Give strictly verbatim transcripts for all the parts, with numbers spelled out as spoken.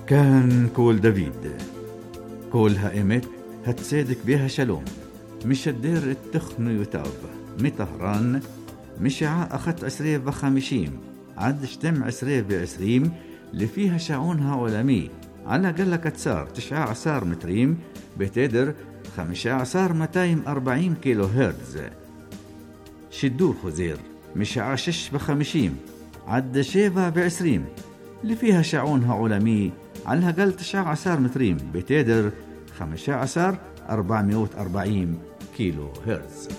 كان كول دافيد كول هائمت هتصدق بها شلوم مش الدير التخن يتاب مطهران مشاع أخت عسرية بخمشيم عد شتم عسرية بعسريم اللي فيها شعونها علمي على قلة كتسار تشعة عصار متريم بتدر خمشة عصار متايم أربعين كيلو هرتز. شدور خزير مشاع شش بخمشيم عد شيفا بعسريم اللي فيها شعونها علمي على قل تشعة عصار متريم بتدر خمشة عصار أربعمائة وأربعين كيلو هرتز.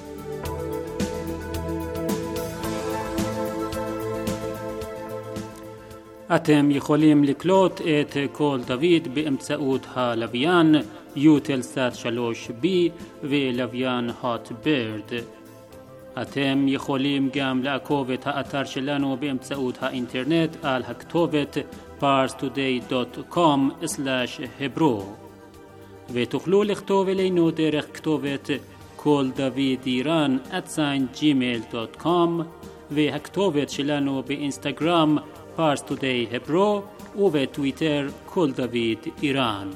אתם יכולים לקלוט את קול דוד באמצעות הלוויין יוטלסאט שלוש בי ולוויין הוט בירד. אתם יכולים גם לעקוב את האתר שלנו באמצעות האינטרנט על הכתובת פארס טודיי דוט קום סלאש hebro ותוכלו לכתוב אלינו דרך כתובת קול דוד איראן at gmail דוט קום והכתובת שלנו באינסטגרם פארס טודיי hebro ובטוויטר קול דוד איראן.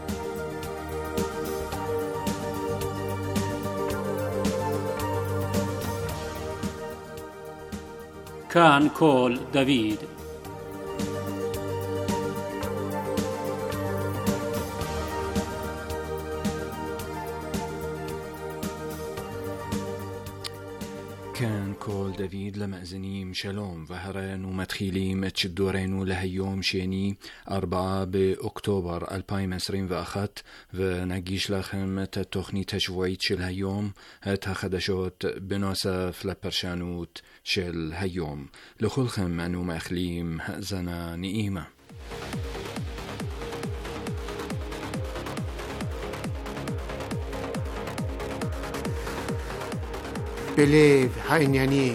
כאן קול דוד. كان كول دافيد لمأزنيم شلوم وهران ومدخيليم تشدورينو لهيوم شيني أربعة بأكتوبر ألفين وعشرين وأخت ونجيش لخم تتخني تشويت شل هيوم تخدشوت بنوسف لبرشانوت شل هيوم لخلخم أنو مأخليم زنا نئيمة. בלב העניינים.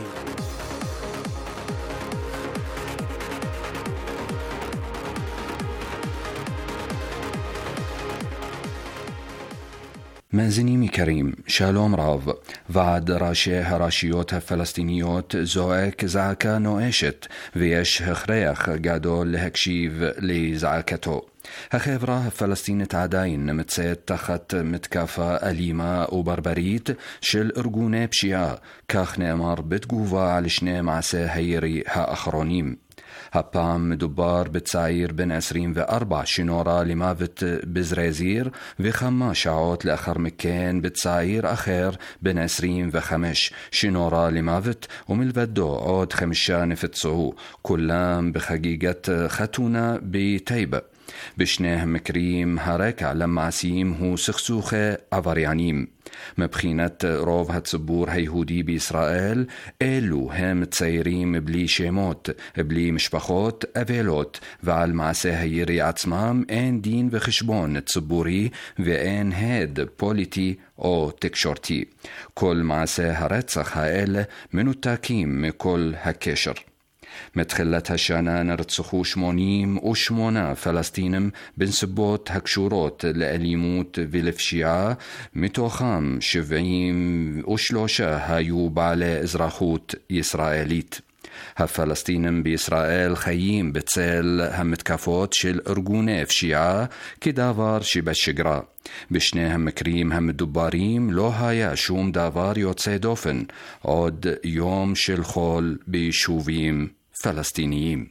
مازنيمي كريم شالوم راف ועד ראשי הרשויות הפלסטיניות זועק זעקה נואשת ויש הכרח גדול להקשיב לזעקתו. החברה הפלסטינית עדיין נמצאת תחת מתקפה אלימה וברברית של ארגוני פשיעה, כך נאמר בתגובה על שני מעשי הירי האחרונים. הפעם מדובר בצעיר בן עשרים וארבע שנורה למוות בזרזיר, וכמה שעות לאחר מכן בצעיר אחר בן עשרים וחמש שנורה למוות, ומלבדו עוד חמישה נפצעו, כולם בחגיגת חתונה בטייבה. בשני המקרים הרקע למעשים הוא סכסוכי עבריינים. מבחינת רוב הציבור היהודי בישראל, אלו הם צעירים בלי שמות, בלי משפחות אבלות, ועל מעשי הירי עצמם אין דין וחשבון ציבורי ואין הד פוליטי או תקשורתי. כל מעשי הרצח האלה מנותקים מכל הקשר. מתחילת השנה נרצחו שמונים ושמונה פלסטינים בנסיבות הקשורות לאלימות ולפשיעה, מתוכם שבעים ושלושה היו בעלי אזרחות ישראלית. הפלסטינים בישראל חיים בצל המתקפות של ארגוני פשיעה כדבר שבשגרה. בשני המקרים המדוברים לא היה שום דבר יוצא דופן, עוד יום של חול ביישובים פלסטיניים.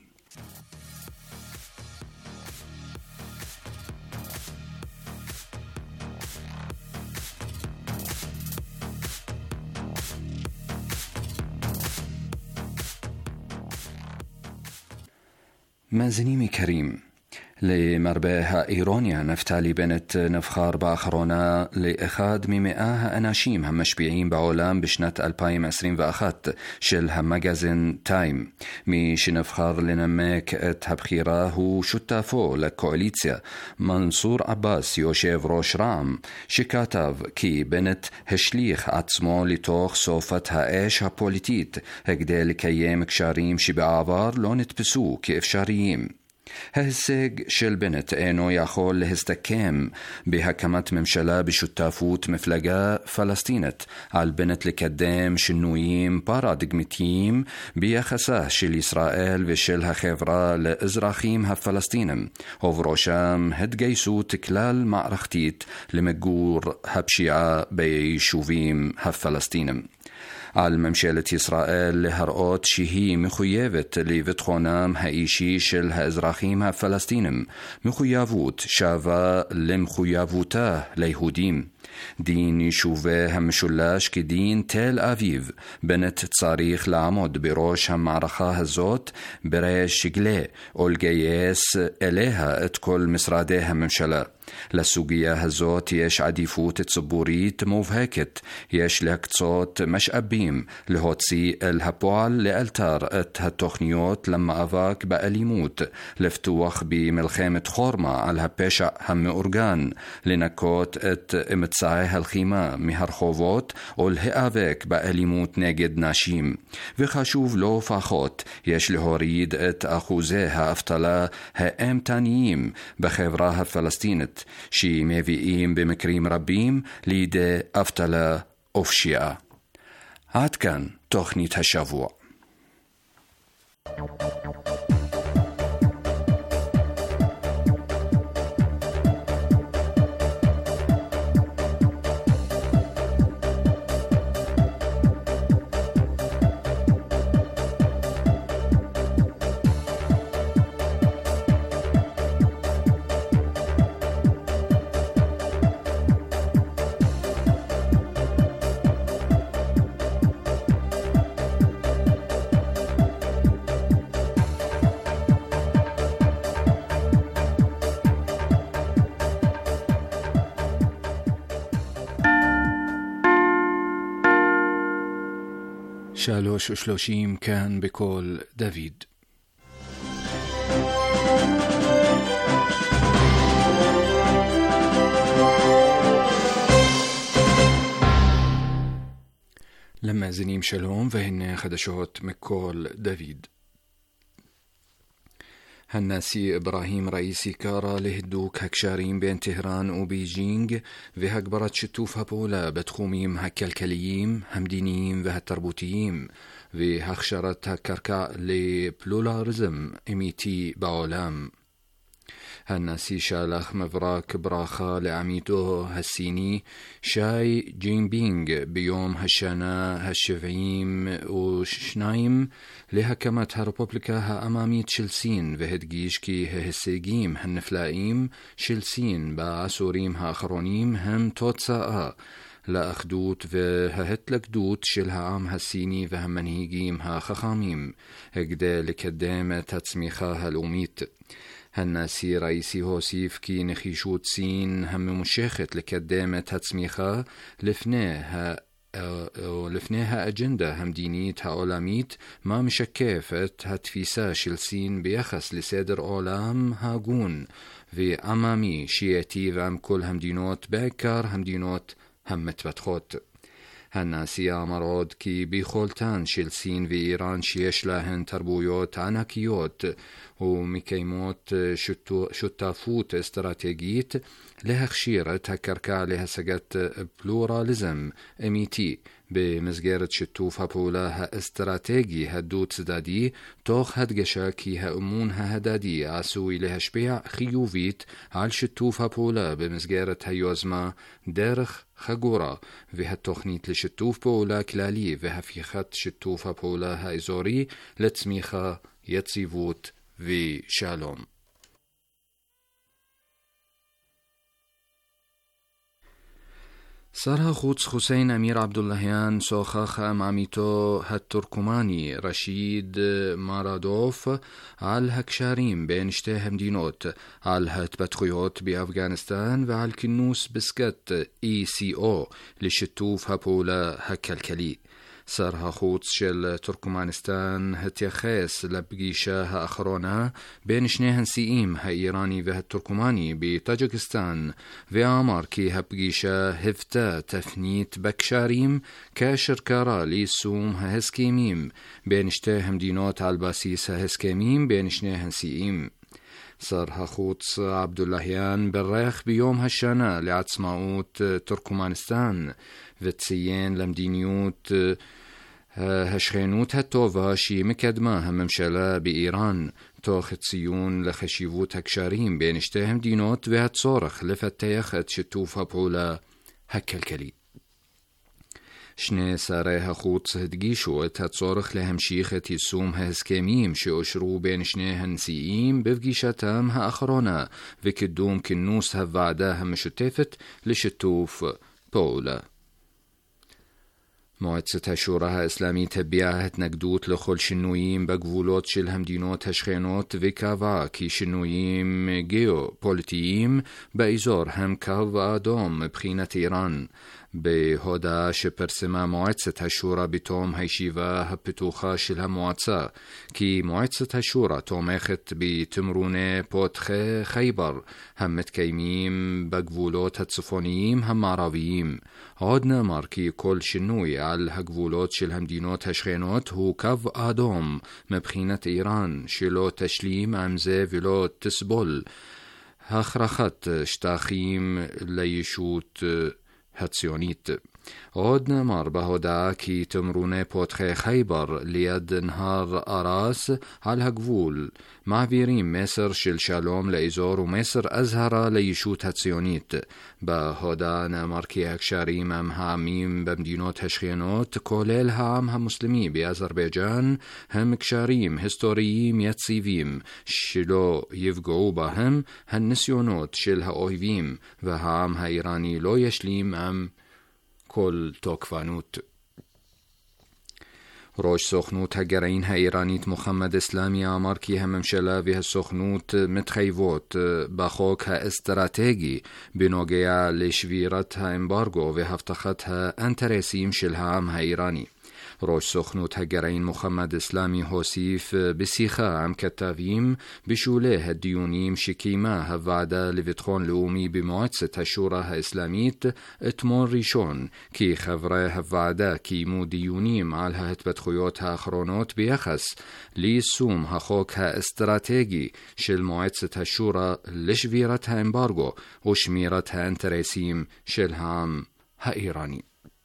מאזינים יקרים, למרבה האירוניה, נפתלי בנט נבחר באחרונה לאחד ממאה האנשים המשפיעים בעולם בשנת אלפיים עשרים ואחת של המגזין טיים. מי שנבחר לנמק את הבחירה הוא שותפו לקואליציה, מנסור עבאס, יושב ראש רע"מ, שכתב כי בנט השליך עצמו לתוך סופת האש הפוליטית כדי לקיים קשרים שבעבר לא נתפסו כאפשריים. ההישג של בנט אינו יכול להסתכם בהקמת ממשלה בשותפות מפלגה פלסטינית. על בנט לקדם שינויים פרדיגמטיים ביחסה של ישראל ושל החברה לאזרחים הפלסטינים, ובראשם התגייסות כלל מערכתית למיגור הפשיעה ביישובים הפלסטינים. על ממשלת ישראל להראות שהיא מחויבת לביטחונם האישי של האזרחים הפלסטינים, מחויבות שווה למחויבותה ליהודים. דין יישובי המשולש כדין תל אביב. בנט צריך לעמוד בראש המערכה הזאת בריש גלי ולגייס אליה את כל משרדי הממשלה. לסוגיה הזאת יש עדיפות ציבורית מובהקת. יש להקצות משאבים להוציא אל הפועל לאלתר את התוכניות למאבק באלימות, לפתוח במלחמת חורמה על הפשע המאורגן, לנקות את אמצעי הלחימה מהרחובות ולהיאבק באלימות נגד נשים. וחשוב לא פחות, יש להוריד את אחוזי האבטלה האימתניים בחברה הפלסטינית, שמביאים במקרים רבים לידי אבטלה ופשיעה. עד כאן תוכנית השבוע. שלוש ושלושים כאן בקול דוד. למאזינים שלום, והנה חדשות מקול דוד. הנשיא إبراهيم رئيسي קרא להידוק הקשרים בין טהרן ובייג'ינג והגברת שיתוף הפעולה בתחומים הכלכליים, המדיניים והתרבותיים, והכשרת הקרקע לפלורליזם אמיתי בעולם. הנשיא שלח מברק ברכה לעמיתו הסיני שי ג'ינפינג ביום השנה השבעים ושניים להקמת הרפובליקה העממית של סין, והדגיש כי ההישגים הנפלאים של סין בעשורים האחרונים הם תוצאה לאחדות וההתלכדות של העם הסיני והמנהיגים החכמים כדי לקדם את הצמיחה הלאומית. הנשיא ראיסי הוסיף כי נחישות סין הממושכת לקדם את הצמיחה לפני ה... לפני האג'נדה המדינית העולמית, מה משקף את התפיסה של סין ביחס לסדר עולם הגון ועממי שייטיב עם כל המדינות, בעיקר המדינות המתפתחות. הנשיא אמר עוד כי ביכולתן של סין ואיראן שיש להן תרבויות ענקיות ומקיימות שותפות אסטרטגית להכשיר את הקרקע להשגת פלורליזם אמיתי במסגרת שיתוף הפעולה האסטרטגי הדו-צדדי, תוך הדגשה כי האמון ההדדי עשוי להשפיע חיובית על שיתוף הפעולה במסגרת היוזמה דרך חגורה והתוכנית לשיתוף פעולה כללי והפיכת שיתוף הפעולה האזורי לצמיחה, יציבות ושלום. שר החוץ חוסיין אמיר עבדולהיאן שוחח עם עמיתו הטורקומני רשיד מרדוף על הקשרים בין שתי המדינות, על ההתפתחויות באפגניסטן ועל כינוס פסגת אי סי או לשיתוף הפעולה הכלכלי. שר החוץ של טורקמניסטן התייחס לפגישה האחרונה בין שני הנשיאים האיראני והטורקמני בטאג'יקיסטן, ואמר כי הפגישה היוותה תפנית בקשרים כאשר קרא ליישום ההסכמים בין שתי המדינות על בסיס ההסכמים בין שני הנשיאים. صار هخوت عبد اللهيان بالريخ بيوم هالشنا لعصماوت تركمانستان وتسيين لمدينيوت هشخينوت هالتوفا شي مكدما هممشلا بإيران توخت سيون لخشيفوت هكشارين بين اشتهم دينوت وهتصورخ لفتيخ اتشتوفها بولا هكالكلي شني ساريها خوت سهدقيشو اتهتصورخ لهم شيخة يسوم هسكيميم شي اشرو بين شني هنسيئيم بفقيشتام هاخرونا وكدوم كنوس هفعدا همشتفت لشتوف بولا موعدة شورها إسلامي تبيعه نقدوت لخل شنويم بقفولوت شل همدينوت هشخينوت وكافا كي شنويم جيو بوليتيم بإزور هم كاف آدوم بخينة إيران بهودا شبرسما موعدة الشورى بتوم هيشيفا هبتوخا شلها موعدة كي موعدة الشورى توميخت بتمرونة بوتخي خيبر هم متكيميم بقفولوت هتصفونيم هم معراويين عودنا ماركي كل شنوي على هقفولوت شلهم دينوت هشخينوت هو كاف آدوم مبخينة إيران شلو تشليم عمزة فيلو تسبول هخرخت شتاخيم ليشوت هتسيونيت عودنا مار بهودا كي تمروني بوتخي خيبر ليد نهار أراس على هقفول معفيرين مصر شل شالوم لإزور ومصر أزهر ليشوت هتسيونيت بهودا نماركي هكشاري مم هاميم بمدينوت هشخينوت كوليل هام هم مسلمي بأذربيجان هم كشاريم هستورييم يتسيفيم شلو يفقعوا بهم هالنسيونوت شل هاويفيم وهام هايراني لو يشليم أم كل توكفانوت روش سخنوت هجرين هايرانيت محمد اسلامي اماركي هممشلا في هالسخنوت متخيفوت بخوك ها استراتيجي بنوغيا لشفيرتها امبارغو وهفتختها انترسيم شلهام هايراني روش سخنوت هجرين محمد اسلامي هوسيف بسيخا عم كتافيم بشوله الديونيم شكيما هفعدا لفتخون لومي بموعدة الشورى اسلاميت اتمون ريشون كي خفره هفعدا كي مو ديونيم على هتبت خيوتها خرونوت بيخس ليسوم هخوكها استراتيجي شل موعدة الشورى لشفيرتها امبارغو وشميرتها انترسيم شلهام هايراني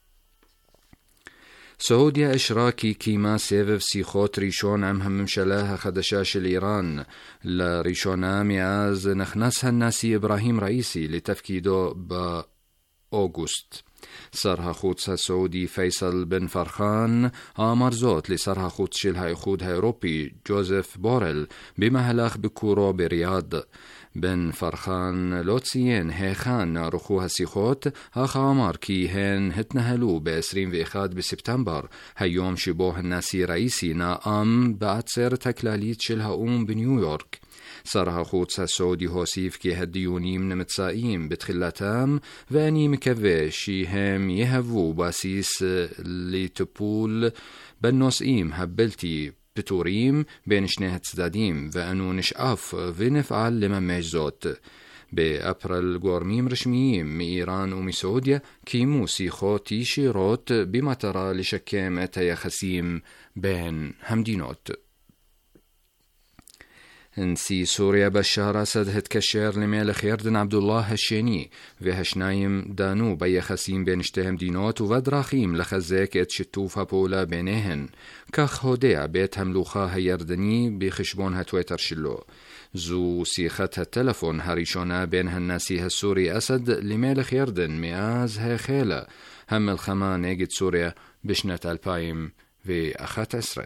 سعوديا إشراكي كيما سيفف سيخوت ريشون عم هم مشلاها خدشاش الإيران لريشونا مياز نخنسها الناسي إبراهيم رئيسي لتفكيدو بأوغوست صارها خوتسها سعودي فيصل بن فرخان آمر زوت لصارها خوتش الهايخود أوروبي جوزيف بوريل بمهلاخ بكورو برياض بن فرخان لوتسيين هيخان رخوها سيخوت هاخامر كي هن هتنهلو بعسرين وإخاد بسبتمبر هيوم شبوه الناسي رئيسي ناقام بعد سير تكلاليت شلها أم بنيويورك صارها خوتسا سعودي هوسيف كي هديونيم نمتسائيم بتخلتام واني مكوي شي هم يهفو باسيس لتبول بنوسئيم هبلتي بتوريم بين شنيه تزداديم وانو نشقاف ونفعل لما مجزوت بأبريل قورميم رشميين من إيران ومن سعوديا كيمو سيخو تيشي روت بمطرة لشكيم تيخسيم بين همدينوت انسي سوريا بشار أسد هتكشير لميلخ يردن عبد الله هشيني وهشنايم دانو بيخسيم بين اشتهم دينوت ودراخيم لخزيك اتشتوفها بولا بينهن كخ هوديع بيت هملوخا هيردني بخشبونها تويتر شلو زو سيختها التلفون هريشونا بينها الناسي السوري أسد لميلخ يردن مياز هي خيلة هم الخما نيجد سوريا بشنة البايم في أخت أسرائيل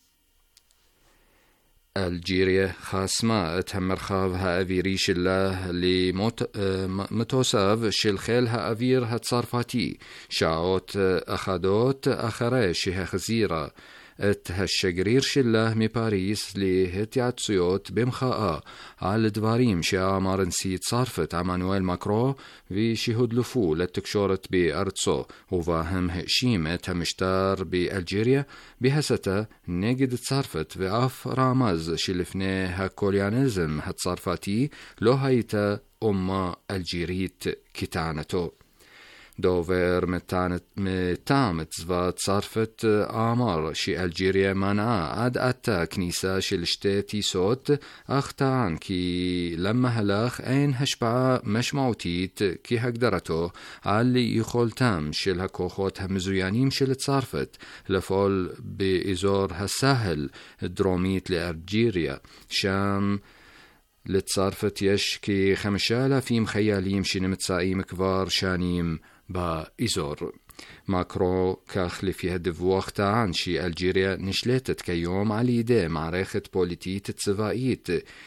الجيريا خاسمة تهم رخابها أفيري شله لمتوساف شلخيلها أفير هتصرفاتي شاوت أخدوت أخرى شه خزيرة ات هالشجرير شله مي باريس لهتياتسيوت بمخاء على دواريم شا مارنسي تصرفت عمانويل ماكرو في شهود لفو لتكشورت بأرتسو وفاهم هشيم ات همشتار بألجيريا بهستا نجد تصرفت في عف رامز شلفنه هكوليانيزم هتصرفاتي لو هيتا أما الجيريت كتانتو דובר מטעם צבא צרפת אמר שאלג'יריה מנעה עד עתה כניסה של שתי טיסות, אך טען כי למהלך אין השפעה משמעותית כהגדרתו על יכולתם של הכוחות המזוינים של צרפת לפעול באזור הסהל דרומית לאלג'יריה, שם לצרפת יש כחמישה אלפים חיילים שנמצאים כבר שנים באזור. מקרו, כך לפי הדיווח, טען שאלג'יריה נשלטת כיום על ידי מערכת פוליטית צבאית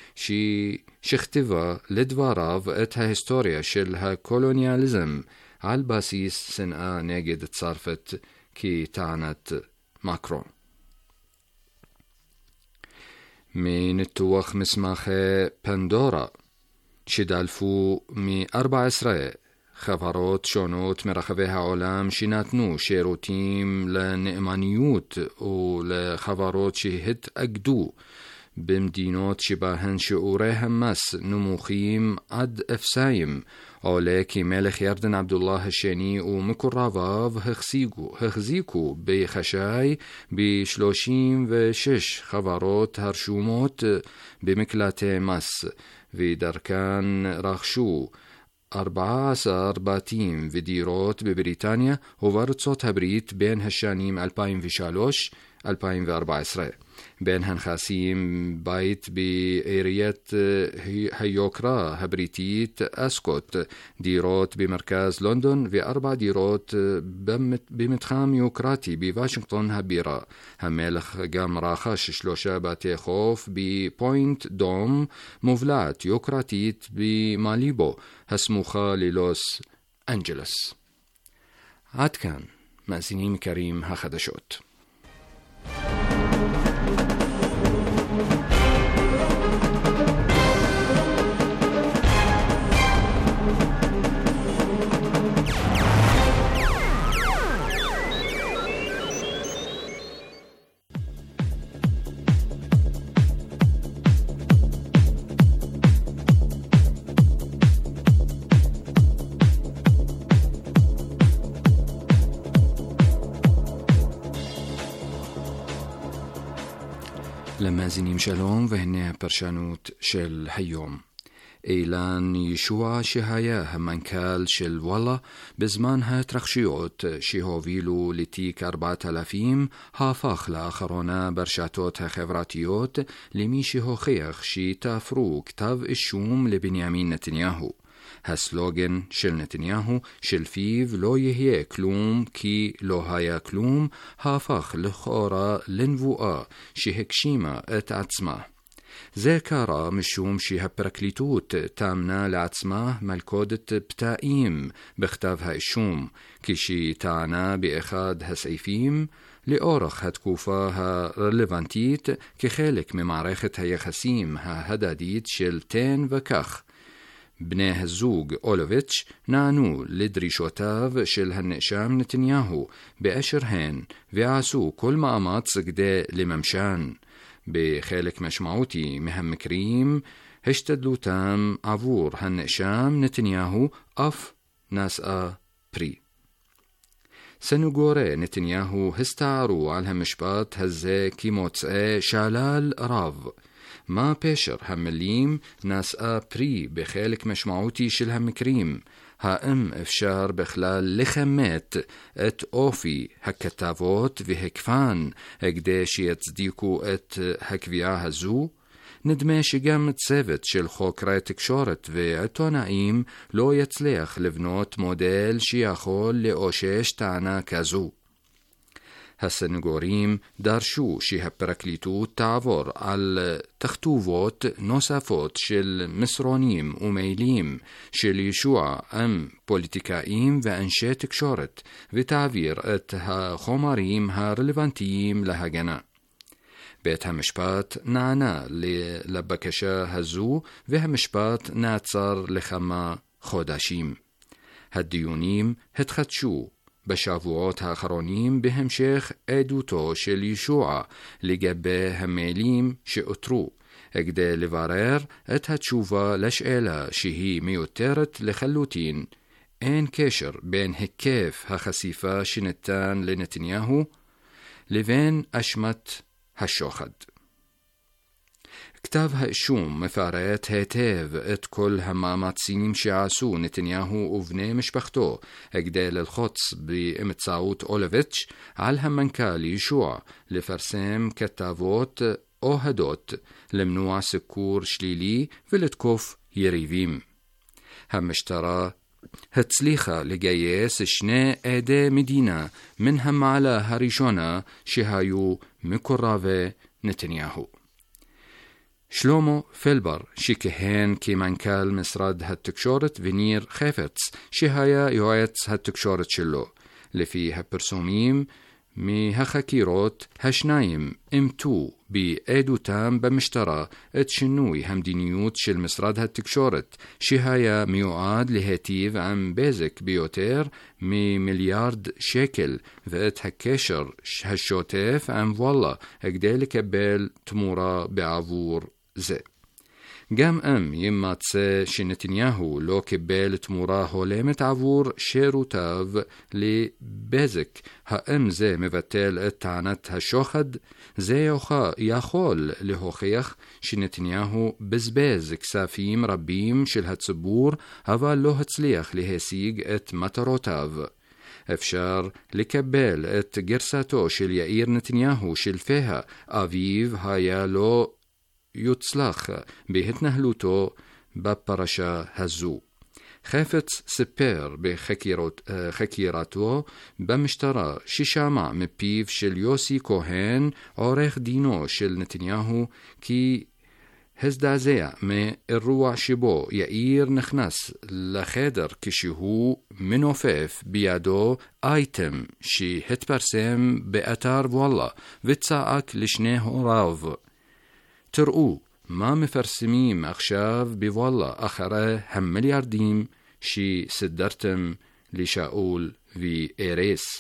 שכתבה לדבריו את ההיסטוריה של הקולוניאליזם על בסיס שנאה נגד צרפת כטענת מקרו. מניתוח מסמכי פנדורה שדלפו מ-ארבע עשרה חברות שונות מרחבי העולם שנתנו שירותים לנאמניות ולחברות שהתאגדו במדינות שבהן שיעורי המס נמוכים עד אפסיים, עולה כי מלך ירדן עבדוללה השני ומקורביו החזיקו, החזיקו בחשאי ב-שלושים ושש חברות הרשומות במקלטי מס, ודרכן רכשו ארבעה עשר בתים ודירות בבריטניה ובארצות הברית בין השנים אלפיים ושלוש עד אלפיים וארבע עשרה. בין הנכסים בית בעיריית היוקרה הבריטית אסקוט, דירות במרכז לונדון וארבע דירות במתחם יוקרתי בוושינגטון הבירה. המלך גם רכש שלושה בתי חוף בפוינט דום, מובלעת יוקרתית במליבו הסמוכה ללוס אנג'לס. עד כאן, מאזינים יקרים, החדשות. למאזינים שלום, והנה הפרשנות של היום. אילן ישוע, שהיה המנכ"ל של וואלה בזמן ההתרחשויות שהובילו לתיק ארבעת אלפים, הפך לאחרונה ברשתות החברתיות למי שהוכיח שתפרו כתב אישום לבנימין נתניהו. הסלוגן של נתניהו שלפיו לא יהיה כלום כי לא היה כלום, הפך לכאורה לנבואה שהגשימה את עצמה. זה קרה משום שהפרקליטות תאמנה לעצמה מלכודת פתאים בכתב האישום, כשטענה באחד הסעיפים לאורך התקופה הרלוונטית כחלק ממערכת היחסים ההדדית של תן וכך. בני הזוג אולוביץ' נענו לדרישותיו של הנאשם נתניהו באשר הן ועשו כל מאמץ כדי לממשן. בחלק משמעותי מהמקרים השתדלותם עבור הנאשם נתניהו אף נשאה פרי. סנגורי נתניהו הסתערו על המשפט הזה כמוצאי שלל רב. מה פשר המילים נשאה פרי בחלק משמעותי של המקרים? האם אפשר בכלל לכמת את אופי הכתבות והקפן כדי שיצדיקו את הקביעה הזו? נדמה שגם צוות של חוקרי תקשורת ועיתונאים לא יצליח לבנות מודל שיכול לאושש טענה כזו. הסנגורים דרשו שהפרקליטות תעבור על תכתובות נוספות של מסרונים ומיילים של ישוע עם פוליטיקאים ואנשי תקשורת, ותעביר את החומרים הרלוונטיים להגנה. בית המשפט נענה לבקשה הזו, והמשפט נעצר לכמה חודשים. הדיונים התחדשו בשבועות האחרונים בהמשך עדותו של ישוע לגבי המיילים שאותרו, כדי לברר את התשובה לשאלה שהיא מיותרת לחלוטין: אין קשר בין היקף החשיפה שניתן לנתניהו לבין אשמת השוחד. כתב האישום מפרט היטב את כל המאמצים שעשו נתניהו ובני משפחתו כדי ללחוץ באמצעות אולביץ' על המנכ"ל ישוע לפרסם כתבות אוהדות, למנוע סיקור שלילי ולתקוף יריבים. המשטרה הצליחה לגייס שני עדי מדינה מן המעלה הראשונה שהיו מקורבי נתניהו. שלמה פלבר שכהן כמנכ"ל משרד התקשורת וניר חפץ שהיה יועץ התקשורת שלו. לפי הפרסומים מהחקירות, השניים אימתו בעדותם במשטרה את שינוי המדיניות של משרד התקשורת שהיה מיועד להיטיב עם בזק ביותר ממיליארד שקל ואת הקשר השוטף עם וואלה כדי לקבל תמורה בעבור זה. גם אם ימצא שנתניהו לא קיבל תמורה הולמת עבור שירותיו לבזק, האם זה מבטל את טענת השוחד? זה יכול להוכיח שנתניהו בזבז כספים רבים של הציבור, אבל לא הצליח להשיג את מטרותיו. אפשר לקבל את גרסתו של יאיר נתניהו שלפיה אביו היה לו יוצלח בהתנהלותו בפרשה הזו. חפץ סיפר בחקירתו במשטרה ששמע מפיו של יוסי כהן, עורך דינו של נתניהו, כי הזדעזע מאירוע שבו יאיר נכנס לחדר כשהוא מנופף בידו אייטם שהתפרסם באתר וואלה וצעק לשני הוריו, תראו מה מפרסמים עכשיו בוואלה אחרי המיליארדים שסדרתם לשאול וארס.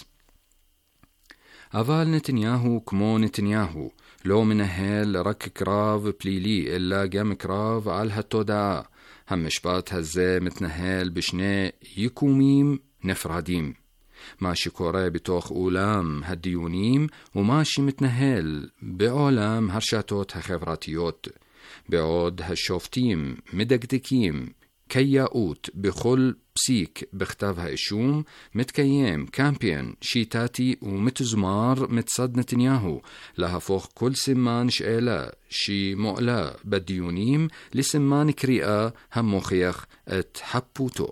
אבל נתניהו כמו נתניהו לא מנהל רק קרב פלילי אלא גם קרב על התודעה. המשפט הזה מתנהל בשני יקומים נפרדים. מה שקורה בתוך אולם הדיונים ומה שמתנהל בעולם הרשתות החברתיות. בעוד השופטים מדקדקים כיאות בכל פסיק בכתב האישום, מתקיים קמפיין שיטתי ומתוזמר מצד נתניהו להפוך כל סימן שאלה שמועלה בדיונים לסימן קריאה המוכיח את חפותו.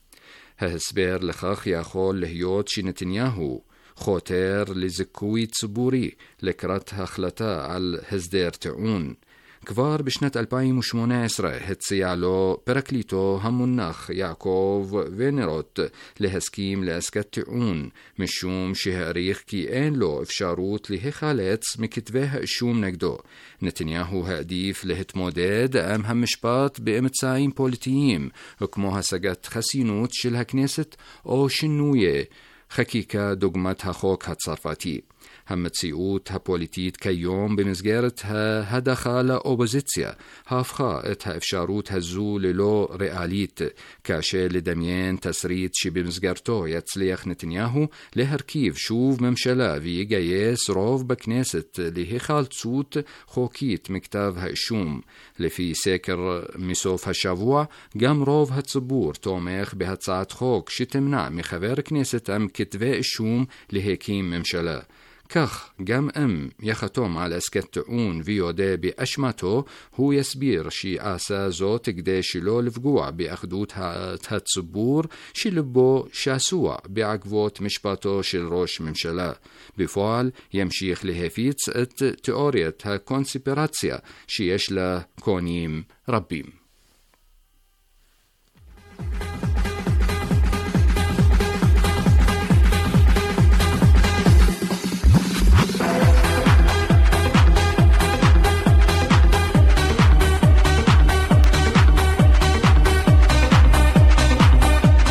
ההסבר לכך יכול להיות שנתניהו חותר לזיכוי ציבורי לקראת החלטה על הסדר טיעון. כבר בשנת אלפיים ושמונה עשרה הציע לו פרקליטו המונח יעקב ונרוט להסכים לעסקת טיעון, משום שהעריך כי אין לו אפשרות להיחלץ מכתבי האישום נגדו. נתניהו העדיף להתמודד עם המשפט באמצעים פוליטיים, כמו השגת חסינות של הכנסת או שינוי חקיקה דוגמת החוק הצרפתי. המציאות הפוליטית כיום במסגרת ההדחה לאופוזיציה הפכה את האפשרות הזו ללא ריאלית, כאשר לדמיין תסריט שבמסגרתו יצליח נתניהו להרכיב שוב ממשלה ויגייס רוב בכנסת להיחלצות חוקית מכתב האישום. לפי סקר מסוף השבוע, גם רוב הציבור תומך בהצעת חוק שתמנע מחבר כנסת עם כתבי אישום להקים ממשלה. כך, גם אם יחתום על עסקת טיעון ויודה באשמתו, הוא יסביר שעשה זאת כדי שלא לפגוע באחדות הציבור שלבו שסוע בעקבות משפטו של ראש ממשלה. בפועל ימשיך להפיץ את תיאוריית הקונספירציה שיש לה קונים רבים.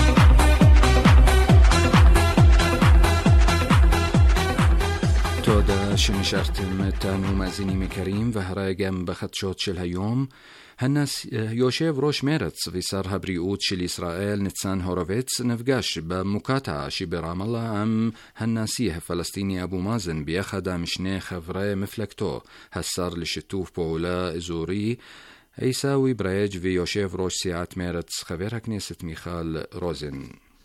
תודה תודה שנשארתם איתנו מאזינים יקרים, והרי גם בחדשות של היום, הנס... יושב ראש מרץ ושר הבריאות של ישראל ניצן הורוביץ נפגש במוקטעה שברמאללה עם הנשיא הפלסטיני אבו מאזן ביחד עם שני חברי מפלגתו, השר לשיתוף פעולה אזורי עיסאווי פריג' ויושב ראש סיעת מרץ חבר הכנסת מיכל רוזן.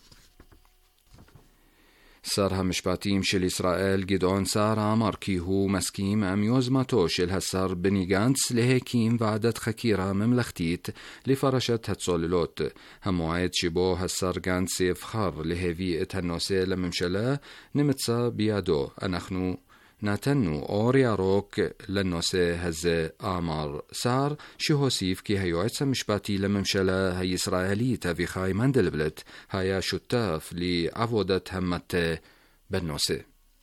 שר המשפטים של ישראל גדעון סער אמר כי הוא מסכים עם יוזמתו של השר בני גנץ להקים ועדת חקירה ממלכתית לפרשת הצוללות. המועד שבו השר גנץ יבחר להביא את הנושא לממשלה נמצא בידו. אנחנו נתנו אור ירוק לנושא הזה, אמר סער, שהוסיף כי היועץ המשפטי לממשלה הישראלית אביחי מנדלבלט היה שותף לעבודת המטה בנושא.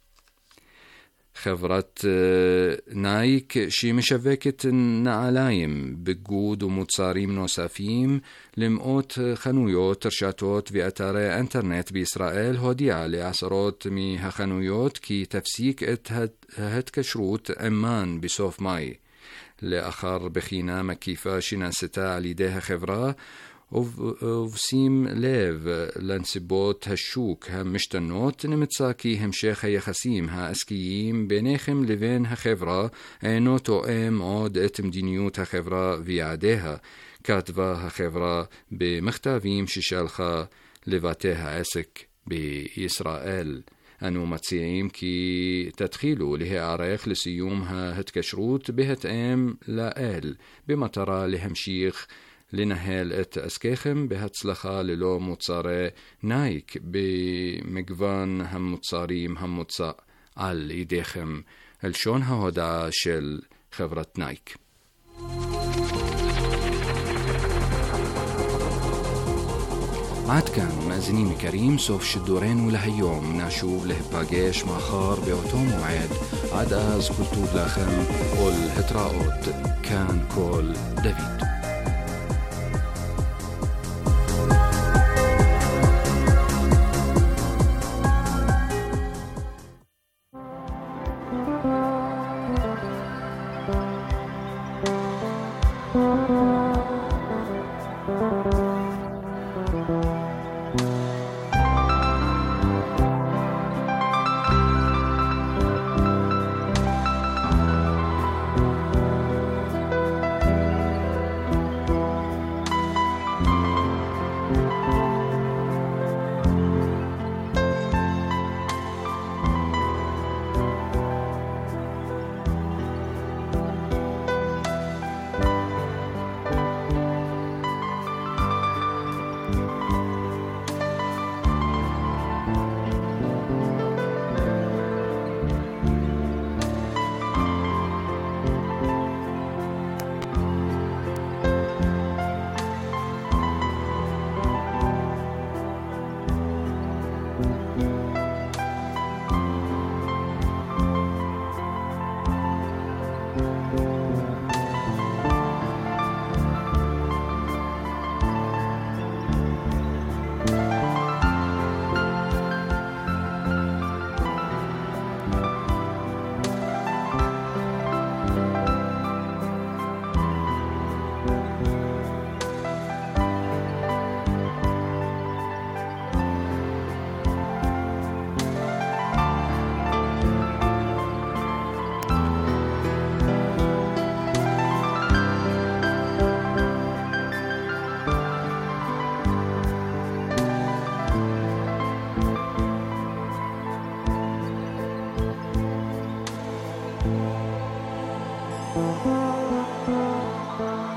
חברת נייק שמשווקת נעליים, בגוד ומוצרים נוספים למאות חנויות, רשתות ואתרי אינטרנט בישראל הודיעה לעשרות מהחנויות כי תפסיק את ההתקשרות עמן בסוף מאי. לאחר בחינה מקיפה שנעשתה על ידי החברה ובשים לב לנסיבות השוק המשתנות, נמצא כי המשך היחסים העסקיים ביניכם לבין החברה אינו תואם עוד את מדיניות החברה ויעדיה, כתבה החברה במכתבים ששלחה לבתי העסק בישראל. אנו מציעים כי תתחילו להיערך לסיום ההתקשרות בהתאם לאל, במטרה להמשיך לנהל את עסקיכם בהצלחה ללא מוצרי נייק במגוון המוצרים המוצע על ידיכם. לשון ההודעה של חברת נייק. עד כאן מאזינים יקרים, סוף שידורנו להיום. נשוב להיפגש מחר באותו מועד. עד אז כל טוב לכם ולהתראות. כאן כל דוד. Thank you.